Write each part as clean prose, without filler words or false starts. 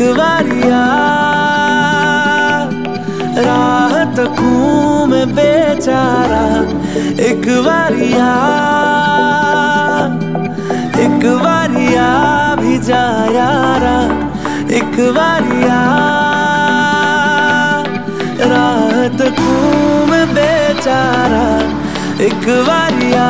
बारिया राह तकूं मैं बेचारा, एक बारिया भी जा यारा, एक बारिया राह तकूं मैं बेचारा, एक बारिया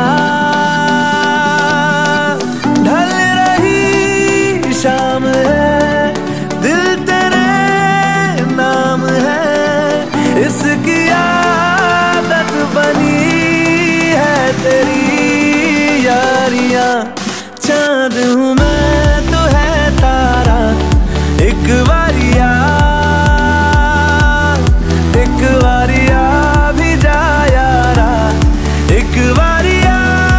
ढल रही शाम है, दिल तेरे नाम है, इसकी आदत बनी है तेरी यारियां। चांद हूँ मैं तो है तारा, एक बारिया भी जा यारा, एक बारिया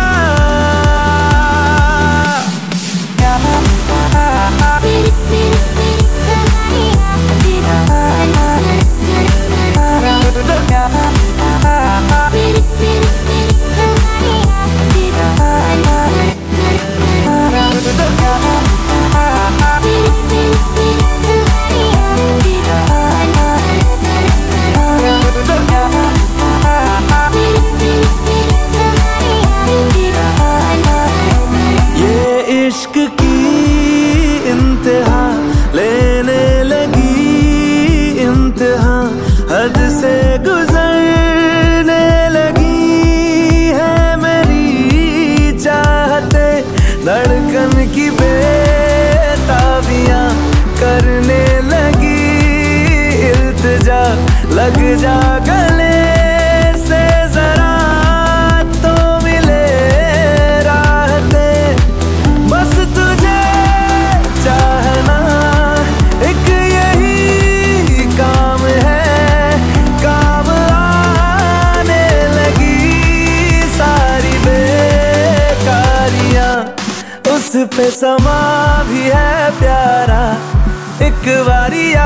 इश्क की इंतहा लेने लगी, इंतहा हद से गुजरने लगी है मेरी चाहते, धड़कन की बेताबियां करने लगी, इल्तिजा लग जा गले से जरा तो मिले राहते, बस तुझे चाहना एक यही काम है, काम आने लगी सारी बेकारियां, उस पे समा भी है प्यारा, एक बारिया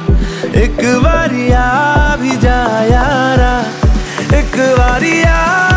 भी जा यारा, एक बारिया